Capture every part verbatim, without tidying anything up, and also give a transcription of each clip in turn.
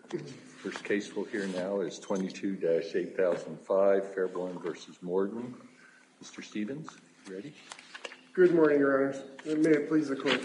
First case we'll hear now is twenty-two dash eight thousand five, Fairborn versus Morden. Mister Stevens, you ready? Good morning, Your Honors. May it please the Court.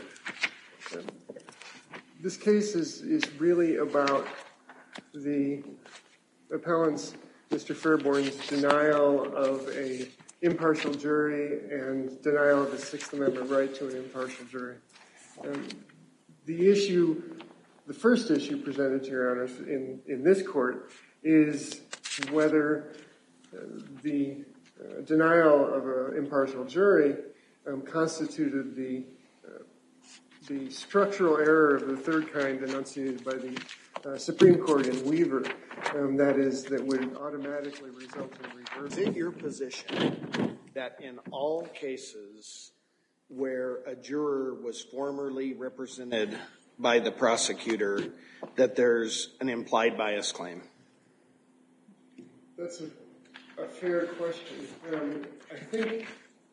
This case is, is really about the appellant's, Mister Fairborn's, denial of a impartial jury and denial of the Sixth Amendment right to an impartial jury. Um, the issue, the first issue presented to Your Honors in, in this court is whether uh, the uh, denial of an impartial jury um, constituted the uh, the structural error of the third kind enunciated by the uh, Supreme Court in Weaver, um, that is, that would automatically result in reversal. Is it your position that in all cases where a juror was formerly represented by the prosecutor that there's an implied bias claim? That's a, a fair question. Um, I think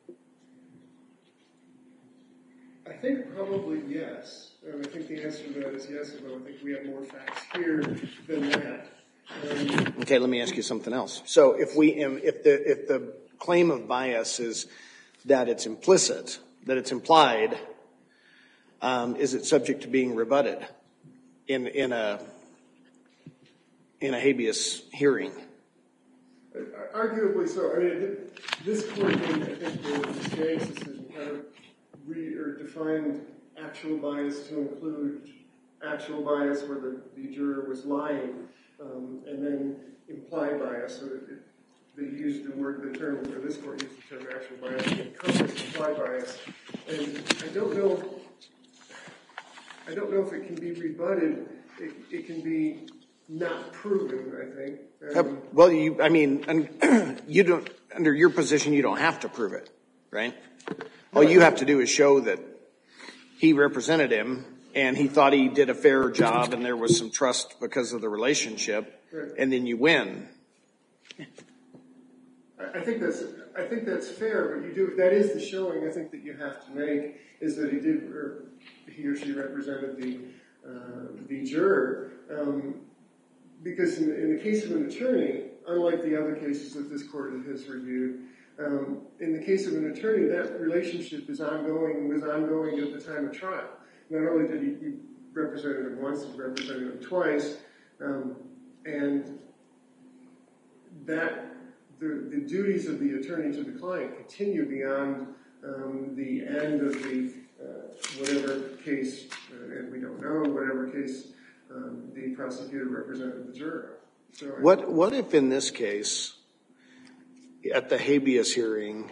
I think probably yes. Um, I think the answer to that is yes, although I think we have more facts here than that. Um, okay, let me ask you something else. So if we if the if the claim of bias is that it's implicit, that it's implied, um, is it subject to being rebutted in in a in a habeas hearing? Arguably so. I mean, this court, in, I think, the Skaggs decision kind of re or defined actual bias to include actual bias where the, the juror was lying, um, and then implied bias. So it, it, they used the word, the term, or this court used the term actual bias to encompass implied bias. And I don't know, I don't know if it can be rebutted. It, it can be not proven, I think. Um, well, you, I mean, you don't, under your position, you don't have to prove it, right? All you have to do is show that he represented him and he thought he did a fair job and there was some trust because of the relationship, right. And then you win. I think that's I think that's fair, but you do that is the showing I think that you have to make is that he did or he or she represented the uh, the juror. Um, Because in the, in the case of an attorney, unlike the other cases that this court has reviewed, um, in the case of an attorney, that relationship is ongoing, was ongoing at the time of trial. Not only did he, he represented him once, he represented him twice, um, and that the, the duties of the attorney to the client continue beyond um, the end of the uh, whatever case, uh, and we don't know, whatever case Um, the prosecutor represented the juror. So what what if in this case, at the habeas hearing,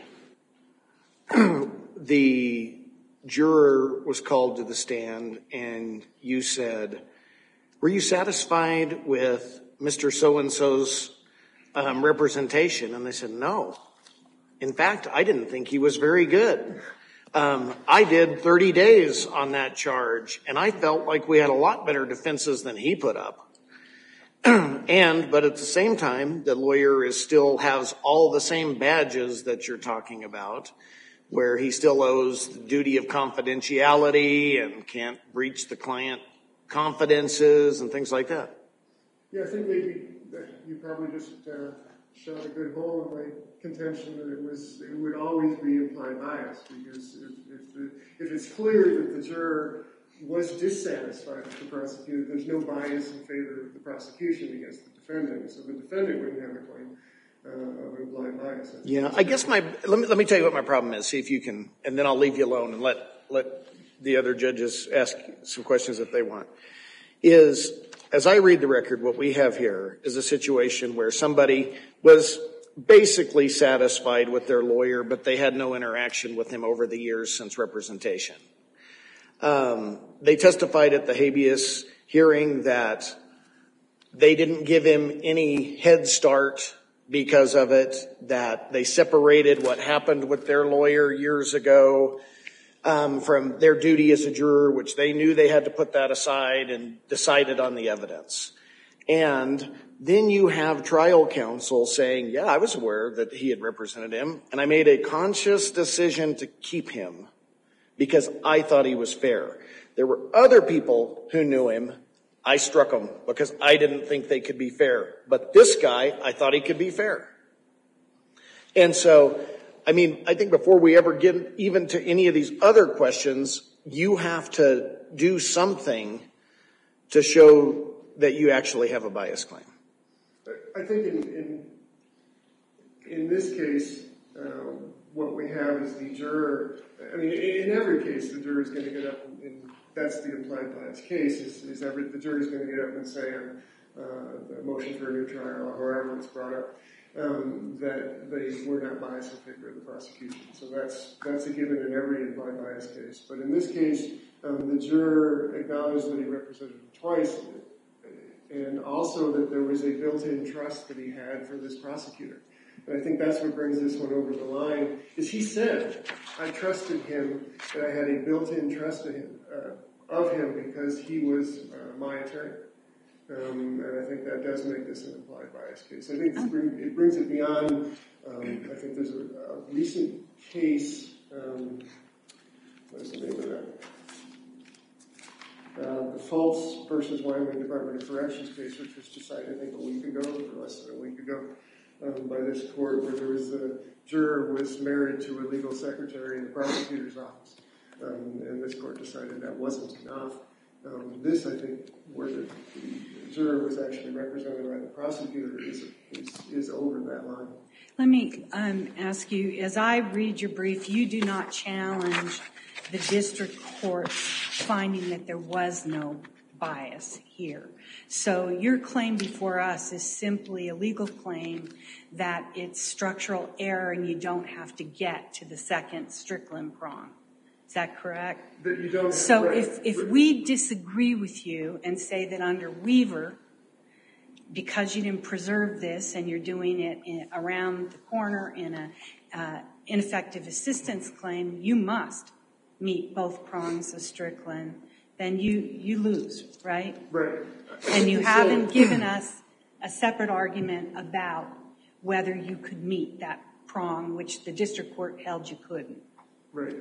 the juror was called to the stand and you said, were you satisfied with Mister So-and-so's um, representation? And they said, no. In fact, I didn't think he was very good. Um, I did thirty days on that charge, and I felt like we had a lot better defenses than he put up. and, but at the same time, the lawyer is still has all the same badges that you're talking about, where he still owes the duty of confidentiality and can't breach the client confidences and things like that. Yeah, I think maybe you probably just uh, shot a good hole in my contention that it was it would always be implied bias, because if, if, the, if it's clear that the juror was dissatisfied with the prosecutor, there's no bias in favor of the prosecution against the defendant, so the defendant wouldn't have a claim uh, of implied bias. Yeah, I guess my let me let me tell you what my problem is. See if you can, and then I'll leave you alone and let let the other judges ask some questions if they want. Is as I read the record, what we have here is a situation where somebody was basically satisfied with their lawyer, but they had no interaction with him over the years since representation. Um, they testified at the habeas hearing that they didn't give him any head start because of it, that they separated what happened with their lawyer years ago um, from their duty as a juror, which they knew they had to put that aside and decided on the evidence. And then you have trial counsel saying, yeah, I was aware that he had represented him, and I made a conscious decision to keep him because I thought he was fair. There were other people who knew him I struck them because I didn't think they could be fair. But this guy, I thought he could be fair. And so, I mean, I think before we ever get even to any of these other questions, you have to do something to show that you actually have a bias claim. I think in in, in this case, um, what we have is the juror. I mean, in every case, the juror is going to get up and, and that's the implied bias case. Is, is every the jury is going to get up and say uh, the motion for a new trial or however it's brought up um, that they were not biased in favor of the prosecution. So that's that's a given in every implied bias case. But in this case, um, the juror acknowledged that he represented him twice, and also that there was a built-in trust that he had for this prosecutor. And I think that's what brings this one over the line, is he said, I trusted him, and I had a built-in trust of him, uh, of him because he was uh, my attorney. Um, and I think that does make this an implied bias case. I think this bring, it brings it beyond, um, I think there's a, a recent case, um, what is the name of that? Uh, the Fultz versus Wyoming Department of Corrections case, which was decided, I think, a week ago, or less than a week ago, um, by this court, where there was a juror was married to a legal secretary in the prosecutor's office. Um, and this court decided that wasn't enough. Um, this, I think, where the, the juror was actually represented by the prosecutor is, is, is over that line. Let me um, ask you, as I read your brief, you do not challenge the district court's finding that there was no bias here. So your claim before us is simply a legal claim that it's structural error and you don't have to get to the second Strickland prong. Is that correct? That you don't. So right, if, if right. we disagree with you and say that under Weaver, because you didn't preserve this and you're doing it in, around the corner in a uh, ineffective assistance claim, you must meet both prongs of Strickland, then you, you lose, right? Right. And you So- haven't given us a separate argument about whether you could meet that prong, which the district court held you couldn't. Right.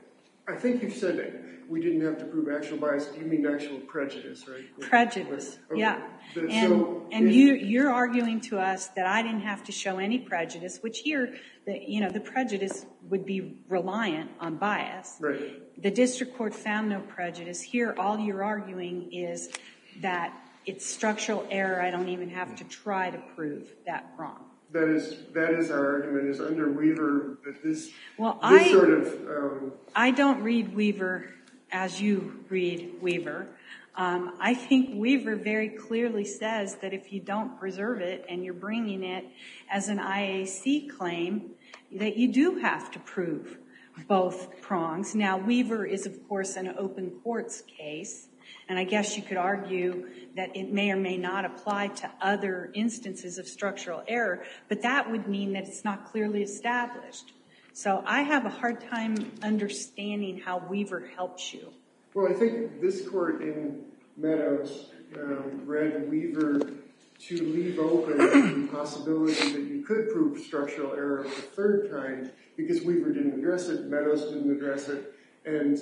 I think you said that we didn't have to prove actual bias. You mean actual prejudice, right? Prejudice, Okay. yeah. The- And, so and if- you, you're arguing to us that I didn't have to show any prejudice, which here, the, you know, the prejudice would be reliant on bias. Right. The district court found no prejudice. Here, all you're arguing is that it's structural error. I don't even have to try to prove that prong. That is that is our argument. Is under Weaver that this Well, this I- sort of um, I don't read Weaver as you read Weaver. Um, I think Weaver very clearly says that if you don't preserve it and you're bringing it as an I A C claim, that you do have to prove both prongs. Now, Weaver is, of course, an open courts case, and I guess you could argue that it may or may not apply to other instances of structural error, but that would mean that it's not clearly established. So I have a hard time understanding how Weaver helps you. well, I think this court in Meadows um, read Weaver to leave open the possibility that you could prove structural error of the third kind because Weaver didn't address it, Meadows didn't address it, and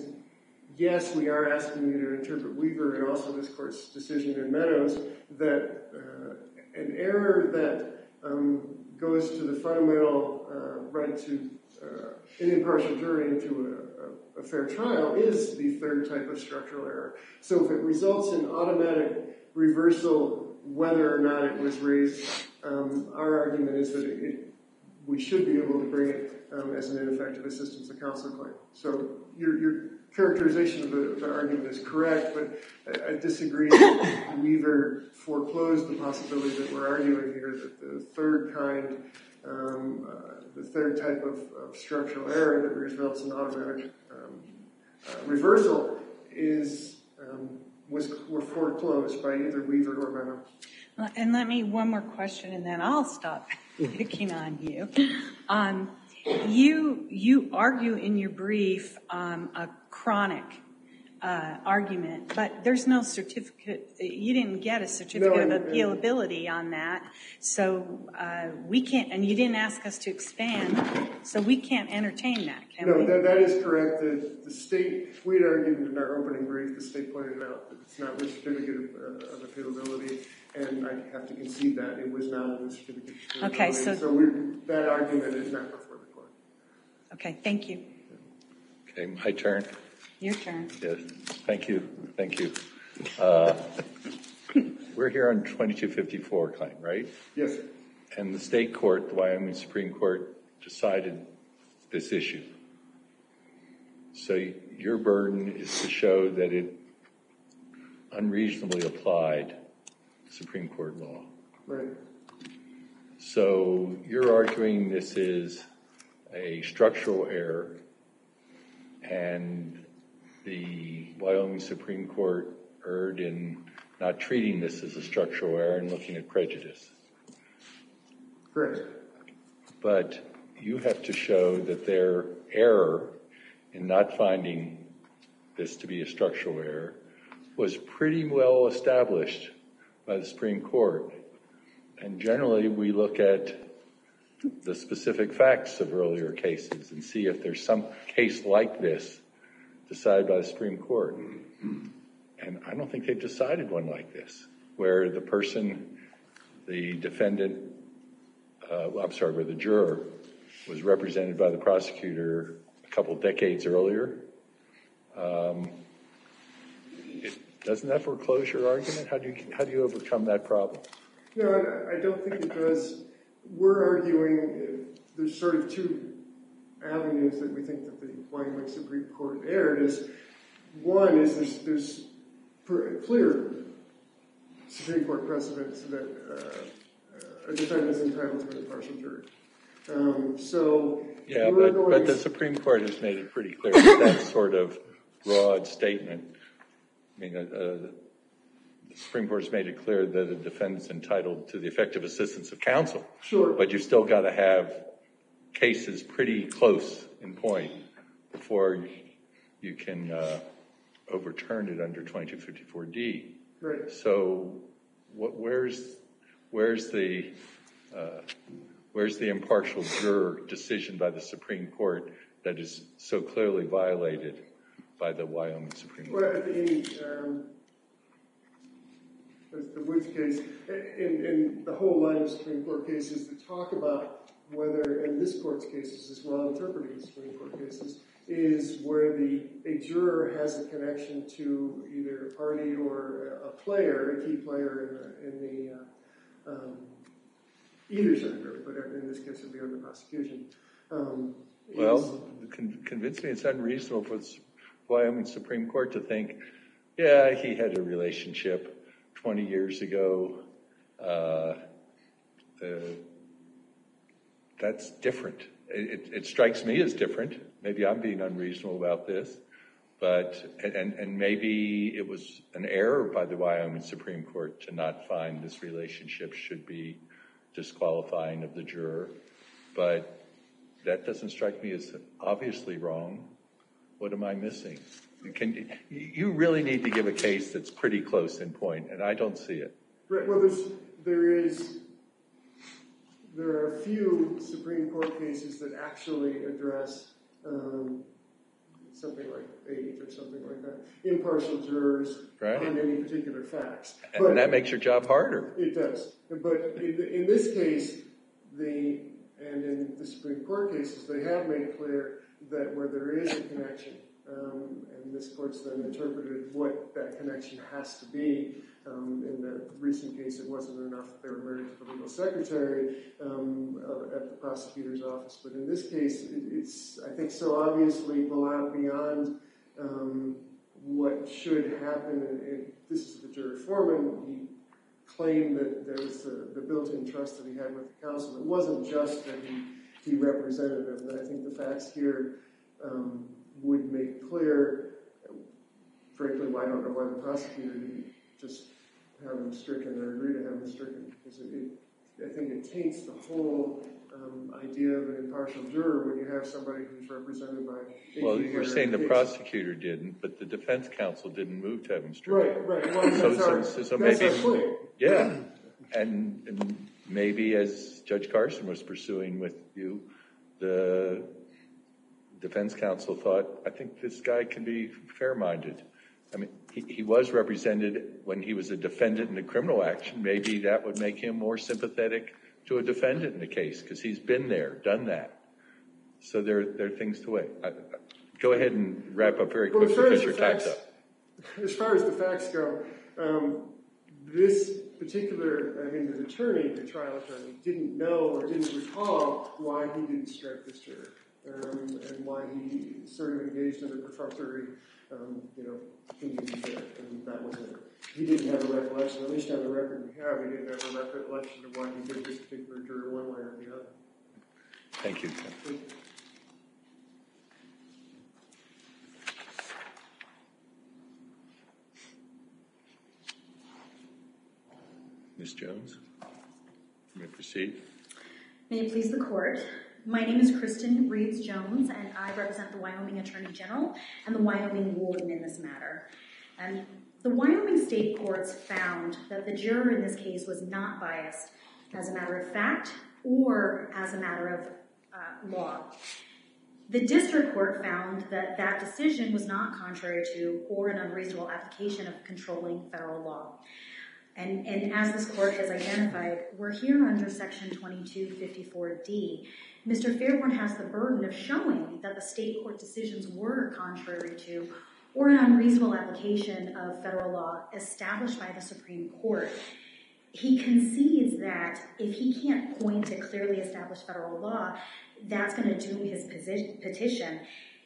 yes, we are asking you to interpret Weaver and also this court's decision in Meadows that uh, an error that um, goes to the fundamental uh, right to uh, an impartial jury and to a, a, a fair trial is the third type of structural error. So if it results in automatic reversal whether or not it was raised, um, our argument is that it, it, we should be able to bring it um, as an ineffective assistance of counsel claim. So your, your characterization of the, the argument is correct, but I, I disagree that Weaver foreclosed the possibility that we're arguing here that the third kind, um, uh, the third type of, of structural error that results in automatic um, uh, reversal is um, was were foreclosed by either Weaver or Meadows. And let me, one more question and then I'll stop picking on you. Um, you, you argue in your brief um, a chronic uh, argument, but there's no certificate. You didn't get a certificate No, of and- appealability on that, so uh, we can't. And you didn't ask us to expand, so we can't entertain that, can No, we? that, that is correct. The, the state, we had argued in our opening brief, the state pointed out that it's not with certificate of, uh, of appealability, and I have to concede that it was not with certificate of appealability. Okay, so- so we're, that argument is not before the court. Okay, thank you. Okay, my turn. Your turn. Yes, thank you, thank you. Uh, We're here on twenty-two fifty-four claim, right? Yes. And the state court, the Wyoming Supreme Court, decided this issue. So your burden is to show that it unreasonably applied Supreme Court law. Right. So you're arguing this is a structural error, and the Wyoming Supreme Court erred in not treating this as a structural error and looking at prejudice. Correct. But you have to show that their error in not finding this to be a structural error was pretty well established by the Supreme Court. And generally, we look at the specific facts of earlier cases and see if there's some case like this decided by the Supreme Court. And I don't think they've decided one like this, where the person, the defendant, uh, well, I'm sorry, where the juror was represented by the prosecutor a couple decades earlier. Um, it, doesn't that foreclose your argument? How do you how do you overcome that problem? No, I, I don't think it does. We're arguing uh, there's sort of two avenues that we think that the Wyoming Supreme Court erred. Is one is there's, there's clear Supreme Court precedents that uh, a defendant is entitled to an impartial jury. Um, so yeah, we're but, going but the Supreme Court has made it pretty clear that that sort of broad statement. I mean, uh, uh, the Supreme Court has made it clear that a defendant's entitled to the effective assistance of counsel. Sure. But you've still got to have cases pretty close in point before you can uh, overturn it under twenty-two fifty-four D. Right. So, what, where's where's the uh, where's the impartial juror decision by the Supreme Court that is so clearly violated by the Wyoming Supreme Court? Well, in um, the Woods case, in, in the whole line of Supreme Court cases that talk about whether, in this court's cases as well, interpreting Supreme Court cases, is where the a juror has a connection to either a party or a player, a key player in the, in the uh, um, either side, really, but in this case it would be on the prosecution. Um, Well, con- convince me it's unreasonable for the Wyoming Supreme Court to think, yeah, he had a relationship twenty years ago. Uh, uh, that's different. It, it, it strikes me as different. Maybe I'm being unreasonable about this, but and, and maybe it was an error by the Wyoming Supreme Court to not find this relationship should be disqualifying of the juror, but that doesn't strike me as obviously wrong. What am I missing? Can, you really need to give a case that's pretty close in point, and I don't see it. Right. Well, there's there is there are a few Supreme Court cases that actually address um, something like eight or something like that, impartial jurors Right. on any particular facts. And But that makes your job harder. it does. But in, in this case, the and in the Supreme Court cases, they have made clear that where there is a connection, um, and this court's then interpreted what that connection has to be. Um, in the recent case, it wasn't enough that they were married to the legal secretary um, uh, at the prosecutor's office. But in this case, it, it's, I think, so obviously beyond um, what should happen. And, and this is the jury foreman. He claimed that there was the, the built-in trust that he had with the counsel. It wasn't just that he, he represented them. And I think the facts here um, would make clear, frankly, well, I don't know why the prosecutor didn't just have him stricken or agree to have him stricken, because it, it, I think it taints the whole um, idea of an impartial juror when you have somebody who's represented by... Well, you're saying the prosecutor didn't, but the defense counsel didn't move to have him stricken. Right, right. Well, so, that's so, our, so, so that's maybe, our point. Yeah, and, and maybe as Judge Carson was pursuing with you, the defense counsel thought, I think this guy can be fair-minded. I mean, he, he was represented when he was a defendant in a criminal action. Maybe that would make him more sympathetic to a defendant in the case because he's been there, done that. So there, there are things to weigh. I, I, go ahead and wrap up very well, quickly because your time's up. As far as the facts go, um, this particular, I mean, the attorney, the trial attorney, didn't know or didn't recall why he didn't strike this juror um, and why he sort of engaged in a perfunctory, um, you know, convenience there, and that was it. He didn't have a recollection, at least on the record we have, he didn't have a recollection of why he did this particular juror one way or the other. Thank you. Thank you. Miz Jones, you may proceed. May it please the court. My name is Kristen Reeves Jones, and I represent the Wyoming Attorney General and the Wyoming Warden in this matter. And the Wyoming State Courts found that the juror in this case was not biased as a matter of fact or as a matter of uh, law. The district court found that that decision was not contrary to or an unreasonable application of controlling federal law. And, and as this court has identified, we're here under Section twenty-two fifty-four D. Mister Fairborn has the burden of showing that the state court decisions were contrary to or an unreasonable application of federal law established by the Supreme Court. He concedes that if he can't point to clearly established federal law, that's going to doom his petition.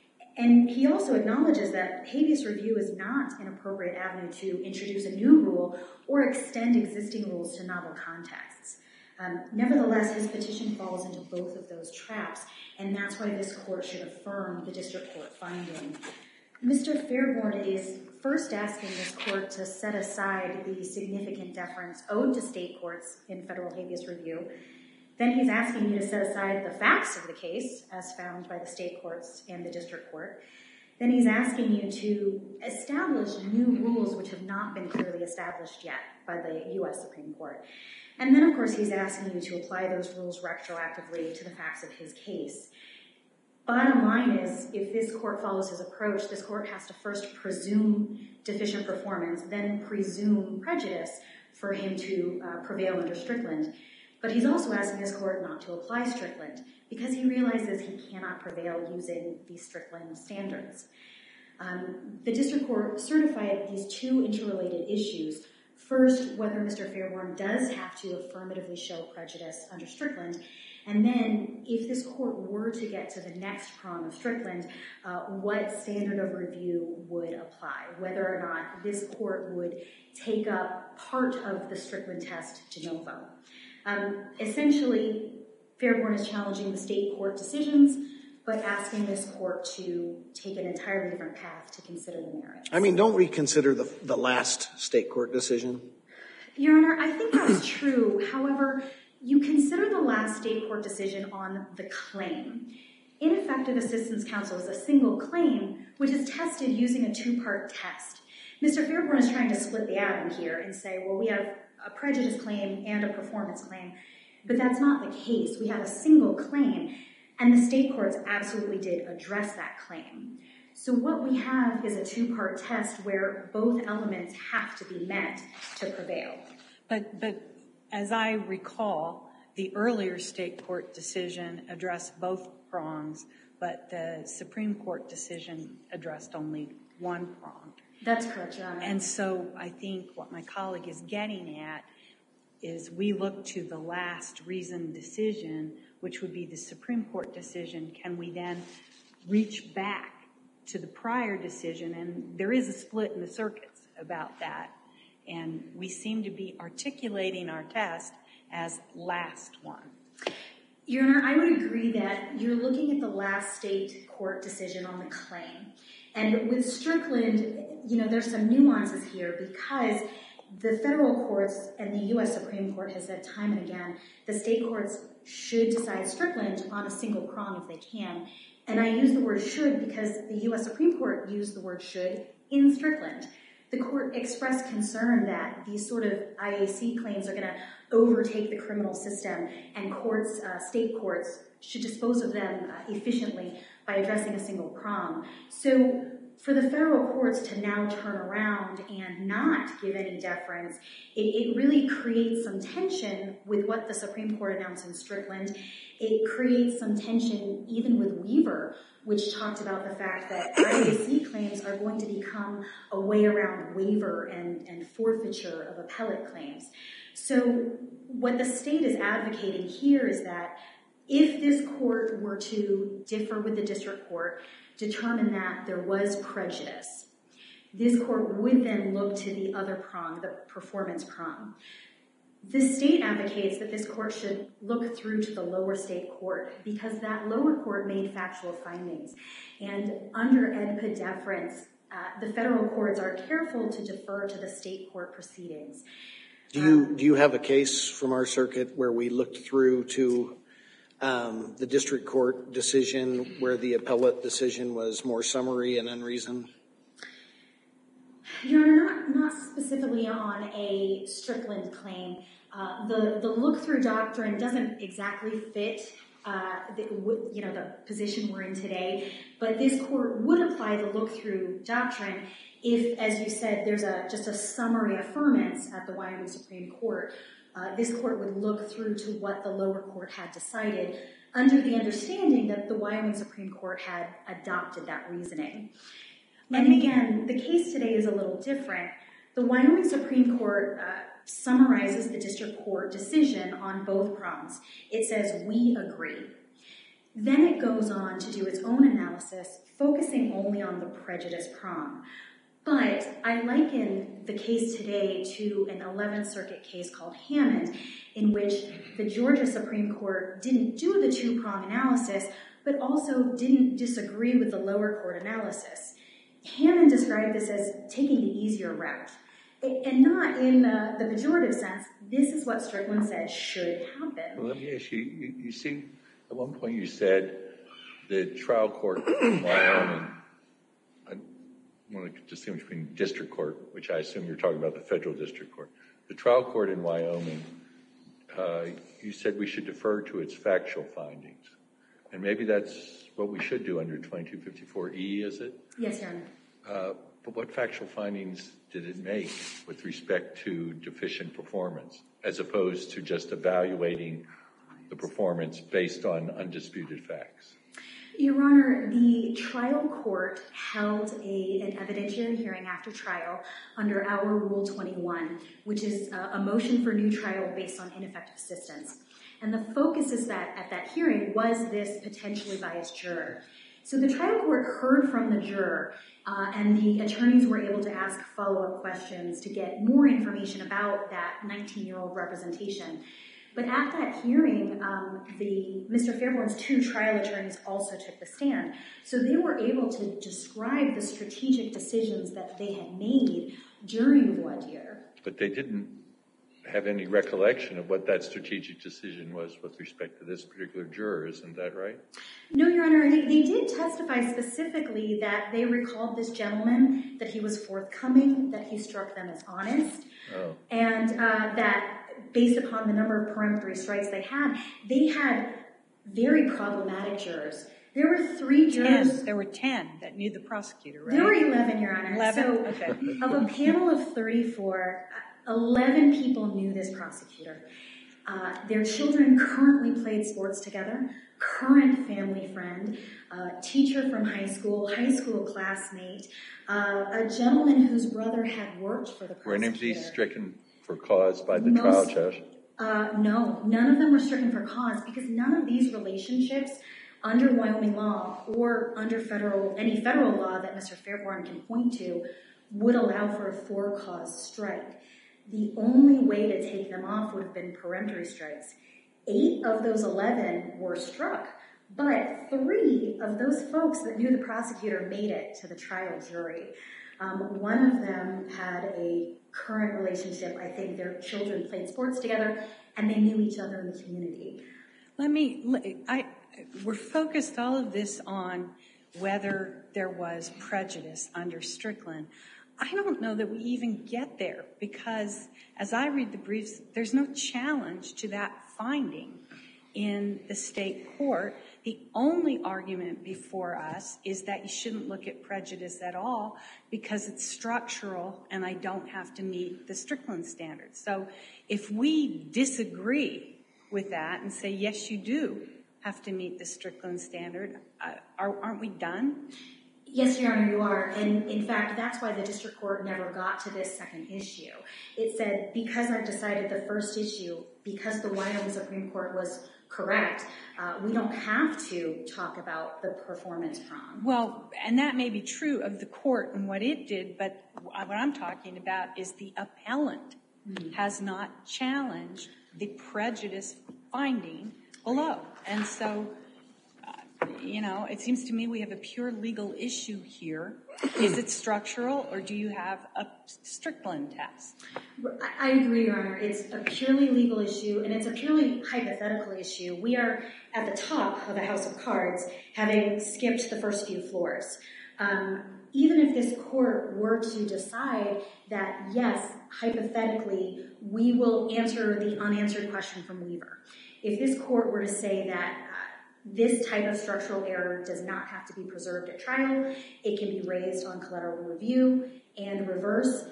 And he also acknowledges that habeas review is not an appropriate avenue to introduce a new rule or extend existing rules to novel contexts. Um, nevertheless, his petition falls into both of those traps, and that's why this court should affirm the district court finding. Mister Fairborn is first asking this court to set aside the significant deference owed to state courts in federal habeas review. Then he's asking you to set aside the facts of the case as found by the state courts and the district court. Then he's asking you to establish new rules which have not been clearly established yet by the U S Supreme Court. And then, of course, he's asking you to apply those rules retroactively to the facts of his case. Bottom line is, if this court follows his approach, this court has to first presume deficient performance, then presume prejudice for him to uh, prevail under Strickland. But he's also asking this court not to apply Strickland because he realizes he cannot prevail using these Strickland standards. Um, the district court certified these two interrelated issues. First, whether Mister Fairborn does have to affirmatively show prejudice under Strickland, and then if this court were to get to the next prong of Strickland, uh, what standard of review would apply, whether or not this court would take up part of the Strickland test de novo. Um, essentially, Fairborn is challenging the state court decisions, but asking this court to take an entirely different path to consider the merits. I mean, don't we consider the, the last state court decision? Your Honor, I think that's true. However, you consider the last state court decision on the claim. Ineffective assistance counsel is a single claim, which is tested using a two-part test. Mister Fairborn is trying to split the atom here and say, well, we have a prejudice claim and a performance claim, but that's not the case. We have a single claim, and the state courts absolutely did address that claim. So what we have is a two-part test where both elements have to be met to prevail. But, but as I recall, the earlier state court decision addressed both prongs, but the Supreme Court decision addressed only one prong. That's correct, Your Honor. And so I think what my colleague is getting at is we look to the last reasoned decision, which would be the Supreme Court decision. Can we then reach back to the prior decision? And there is a split in the circuits about that. And we seem to be articulating our test as last one. Your Honor, I would agree that you're looking at the last state court decision on the claim. And with Strickland, you know, there's some nuances here because the federal courts and the U S Supreme Court has said time and again, the state courts should decide Strickland on a single prong if they can. And I use the word should because the U S Supreme Court used the word should in Strickland. The court expressed concern that these sort of I A C claims are going to overtake the criminal system, and courts, uh, state courts, should dispose of them uh, efficiently by addressing a single prong. So for the federal courts to now turn around and not give any deference, it, it really creates some tension with what the Supreme Court announced in Strickland. It creates some tension even with Weaver, which talked about the fact that I A C claims are going to become a way around waiver and, and forfeiture of appellate claims. So what the state is advocating here is that if this court were to differ with the district court, determine that there was prejudice, this court would then look to the other prong, the performance prong. The state advocates that this court should look through to the lower state court because that lower court made factual findings. And under E D P A deference, uh, the federal courts are careful to defer to the state court proceedings. Do you, do you have a case from our circuit where we looked through to um, the district court decision where the appellate decision was more summary and unreasoned? Your Honor, not, not specifically on a Strickland claim. Uh, the, the look-through doctrine doesn't exactly fit uh, the, you know, the position we're in today, but this court would apply the look-through doctrine if, as you said, there's a just a summary affirmance at the Wyoming Supreme Court. Uh, this court would look through to what the lower court had decided under the understanding that the Wyoming Supreme Court had adopted that reasoning. And again, the case today is a little different. The Wyoming Supreme Court uh, summarizes the district court decision on both prongs. It says, we agree. Then it goes on to do its own analysis, focusing only on the prejudice prong. But I liken the case today to an eleventh Circuit case called Hammond, in which the Georgia Supreme Court didn't do the two-prong analysis, but also didn't disagree with the lower court analysis. Hammond described this as taking the easier route, and not in uh, the pejorative sense. This is what Strickland said should happen. Well, let me ask you, you, you see, at one point you said the trial court in Wyoming, I want to distinguish between district court, which I assume you're talking about the federal district court. The trial court in Wyoming, uh, you said we should defer to its factual findings. And maybe that's what we should do under twenty-two fifty-four E, is it? Yes, Your Honor. Uh, but what factual findings did it make with respect to deficient performance, as opposed to just evaluating the performance based on undisputed facts? Your Honor, the trial court held a, an evidentiary hearing after trial under our Rule twenty-one, which is a, a motion for new trial based on ineffective assistance. And the focus is that at that hearing was this potentially biased juror. So the trial court heard from the juror, uh, and the attorneys were able to ask follow-up questions to get more information about that nineteen-year-old representation. But at that hearing, um, the Mister Fairborn's two trial attorneys also took the stand. So they were able to describe the strategic decisions that they had made during voir dire. But they didn't have any recollection of what that strategic decision was with respect to this particular juror, isn't that right? No, Your Honor, they, they did testify specifically that they recalled this gentleman, that he was forthcoming, that he struck them as honest, oh. and uh, that based upon the number of peremptory strikes they had, they had very problematic jurors. There were three jurors. Ten. There were ten that knew the prosecutor, right? There were eleven, Your Honor. Eleven? So okay. Of a panel of thirty-four, eleven people knew this prosecutor. Uh, their children currently played sports together, current family friend, uh, teacher from high school, high school classmate, uh, a gentleman whose brother had worked for the prosecutor. Were any of these stricken for cause by the Most, trial judge? Uh, no, none of them were stricken for cause because none of these relationships under Wyoming law or under federal any federal law that Mister Fairborn can point to would allow for a for-cause strike. The only way to take them off would have been peremptory strikes. Eight of those eleven were struck, but three of those folks that knew the prosecutor made it to the trial jury. Um, one of them had a current relationship. I think their children played sports together and they knew each other in the community. Let me, I, we're focused all of this on whether there was prejudice under Strickland. I don't know that we even get there because as I read the briefs, there's no challenge to that finding in the state court. The only argument before us is that you shouldn't look at prejudice at all because it's structural and I don't have to meet the Strickland standards. So if we disagree with that and say, yes, you do have to meet the Strickland standard, uh, are, aren't we done? Yes, Your Honor, you are. And in fact, that's why the district court never got to this second issue. It said, because I've decided the first issue, because the Wyoming Supreme Court was correct, uh, we don't have to talk about the performance prong. Well, and that may be true of the court and what it did, but what I'm talking about is the appellant mm-hmm. has not challenged the prejudice finding below. And so, uh, you know, it seems to me we have a pure legal issue here. Is it structural or do you have a Strickland test? I agree, Your Honor. It's a purely legal issue and it's a purely hypothetical issue. We are at the top of a house of cards, having skipped the first few floors. Um, even if this court were to decide that, yes, hypothetically, we will answer the unanswered question from Weaver. If this court were to say that uh, this type of structural error does not have to be preserved at trial, it can be raised on collateral review and reverse,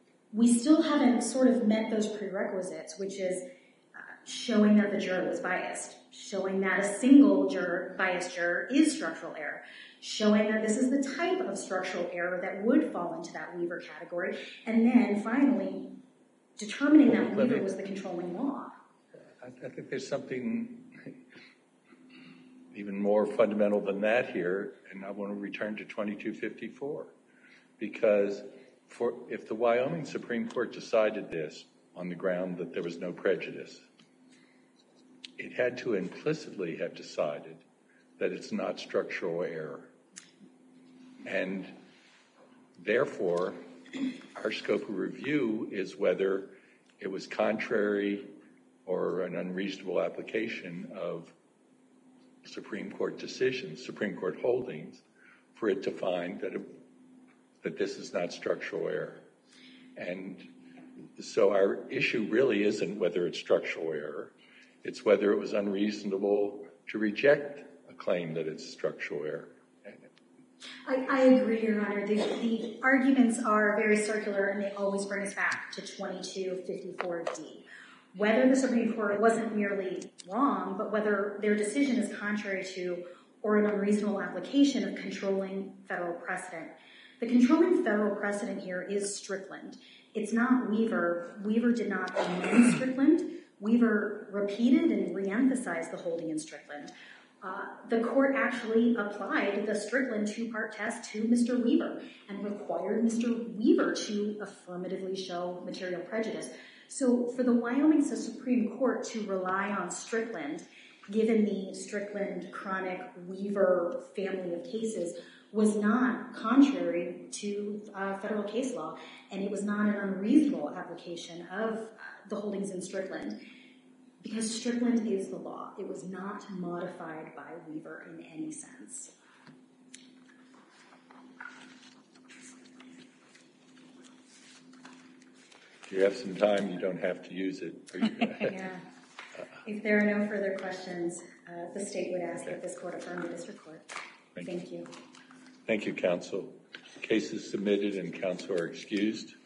we still haven't sort of met those prerequisites, which is uh, showing that the juror was biased, showing that a single juror, biased juror is structural error, showing that this is the type of structural error that would fall into that Weaver category, and then finally determining that Weaver was the controlling law. I think there's something even more fundamental than that here, and I want to return to twenty-two fifty-four, because for if the Wyoming Supreme Court decided this on the ground that there was no prejudice, it had to implicitly have decided that it's not structural error. And therefore, our scope of review is whether it was contrary or an unreasonable application of Supreme Court decisions, Supreme Court holdings, for it to find that, it, that this is not structural error. And so our issue really isn't whether it's structural error, it's whether it was unreasonable to reject a claim that it's structural error. I, I agree, Your Honor. The, the arguments are very circular and they always bring us back to twenty-two fifty-four D. Whether the Supreme Court wasn't merely wrong, but whether their decision is contrary to or an unreasonable application of controlling federal precedent. The controlling federal precedent here is Strickland. It's not Weaver. Weaver did not amend Strickland. Weaver repeated and reemphasized the holding in Strickland. Uh, the court actually applied the Strickland two-part test to Mister Weaver and required Mister Weaver to affirmatively show material prejudice. So for the Wyoming Supreme Court to rely on Strickland, given the Strickland chronic Weaver family of cases, was not contrary to uh, federal case law, and it was not an unreasonable application of uh, the holdings in Strickland. Because Strickland is the law. It was not modified by Weaver in any sense. If you have some time, you don't have to use it. Yeah. If there are no further questions, uh, the state would ask that this court affirm the district court. Thank, Thank you. you. Thank you, counsel. Case is submitted and counsel are excused.